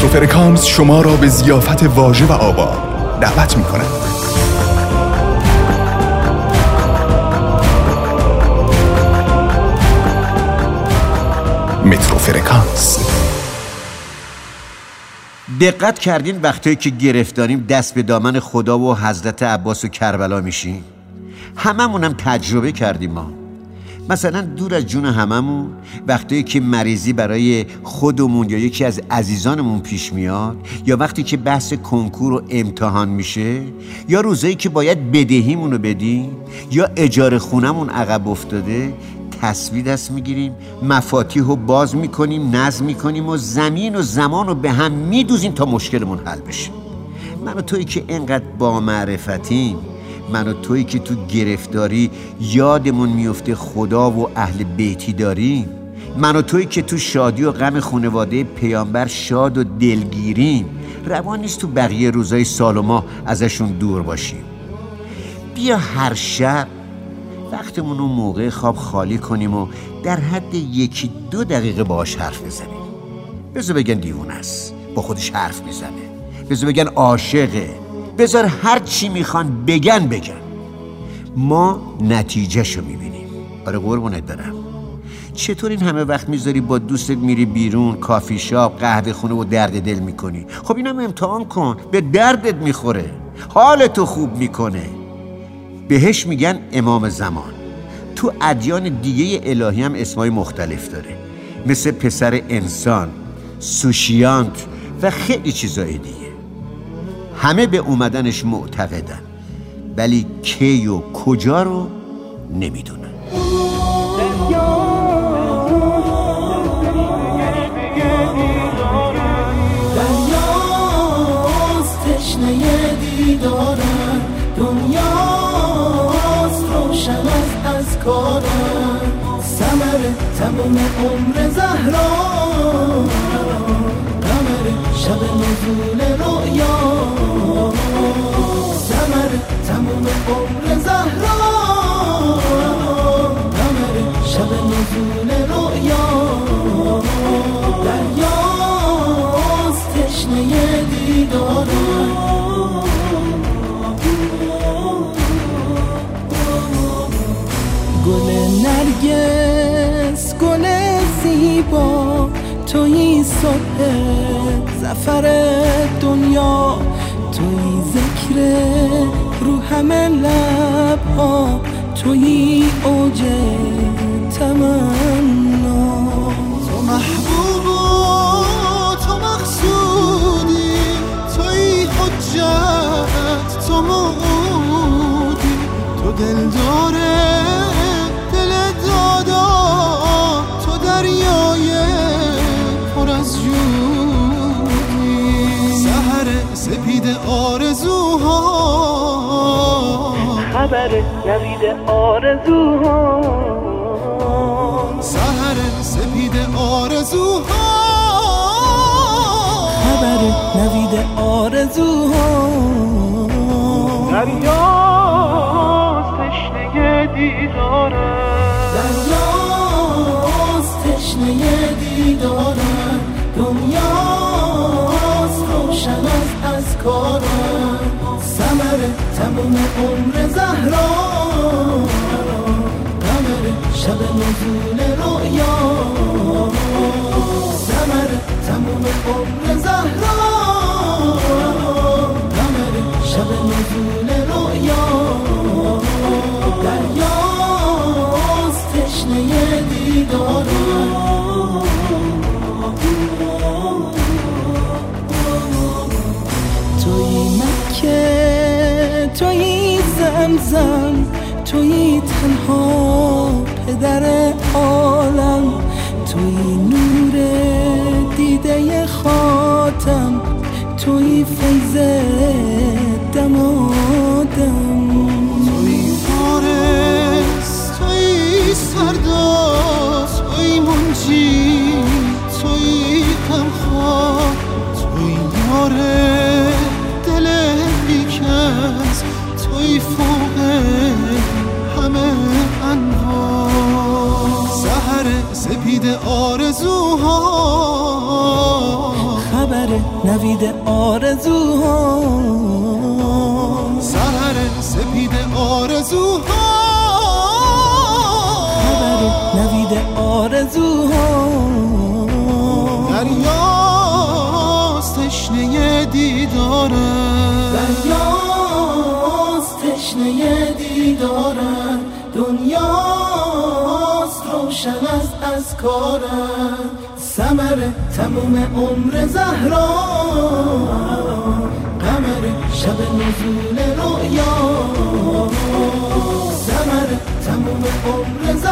مترو فرکانس شما را به ضیافت واژه و آوا دعوت می‌کند. مترو فرکانس. دقت کردین وقتی که گرفتاریم دست به دامن خدا و حضرت عباس و کربلا میشیم؟ هممونم تجربه کردیم ما. مثلا دور از جون هممون وقتی که مریضی برای خودمون یا یکی از عزیزانمون پیش میاد، یا وقتی که بحث کنکور و امتحان میشه، یا روزایی که باید بدهیمون رو بدیم، یا اجاره خونمون عقب افتاده، تسبیح دست میگیریم، مفاتیح رو باز میکنیم، نظم میکنیم و زمین و زمان رو به هم میدوزیم تا مشکلمون حل بشه. من و تویی که اینقدر با معرفتیم، من و تویی که تو گرفتاری یادمون میفته خدا و اهل بیتی داریم، من و تویی که تو شادی و غم خانواده پیامبر شاد و دلگیریم، روا نیست تو بقیه روزای سال و ماه ازشون دور باشیم. بیا هر شب وقتمون رو موقع خواب خالی کنیم و در حد 1-2 دقیقه باهاش حرف بزنیم. بذار بگن دیوونه است، با خودش حرف میزنه، بذار بگن عاشقه، بذار هر چی میخوان بگن. ما نتیجهشو میبینیم. آره قربونت برم. چطور این همه وقت میذاری با دوستت میری بیرون، کافی شاپ، قهوه خونه و درد دل میکنی؟ خب اینم امتحان کن، به دردت میخوره، حالتو خوب میکنه. بهش میگن امام زمان. تو ادیان دیگه الهی هم اسمای مختلف داره، مثل پسر انسان، سوشیانت و خیلی چیزای دیگه. همه به اومدنش معتقدن، ولی کی و کجا رو نمیدونن. دریاست تشنه دیدارم، دنیاست روشن از کارم، ثمر تموم عمر زهرا، قمر شب نزول رؤیا، ثمر تموم عمر زهرا، قمر شب نزول رؤیا، دریاست تشنه دیدارم. گل نرگس گل زیبا، تویی صبح زفر دنیا، تویی ذکر رو همه لبها، تویی اوج تمنا. تو محبوب و تو مقصودی، تویی حجت، تو موعودی، تو دلداره دل دادا، تو دریای پر از جودی، سحر سپید آرزوها، خبر نوید آرزوها، سحر سپید آرزوها، خبر نوید آرزوها. دریاست تشنه دیدارم، دریاست تشنه دیدارم، دنیاست روشن از کارم، ثمر تموم عمر زهرا، قمر شب نزول رؤیا، ثمر تموم عمر زهرا، قمر شب نزول رؤیا، دریاست تشنه دیدارم. تویی مکه، تویی زمزم، تویی تنها پدر عالم، تویی نور دیده خاتم، تویی فیض دمادم، تویی فارس، تویی سردار، تویی منجی، تویی غمخوار، تویی یاره دل بیکس، تویی فوق همه انوار، سحر سپید آرزوها، خبر خبر نوید آرزوها، سحر سپید آرزوها، خبر نوید آرزوها، دریاست تشنه دیدارم، دریاست تشنه دیدارم، دنیاست روشن از کارم، ثمر تموم عمر زهرا، قمر شب نزول رؤیا، ثمر تموم عمر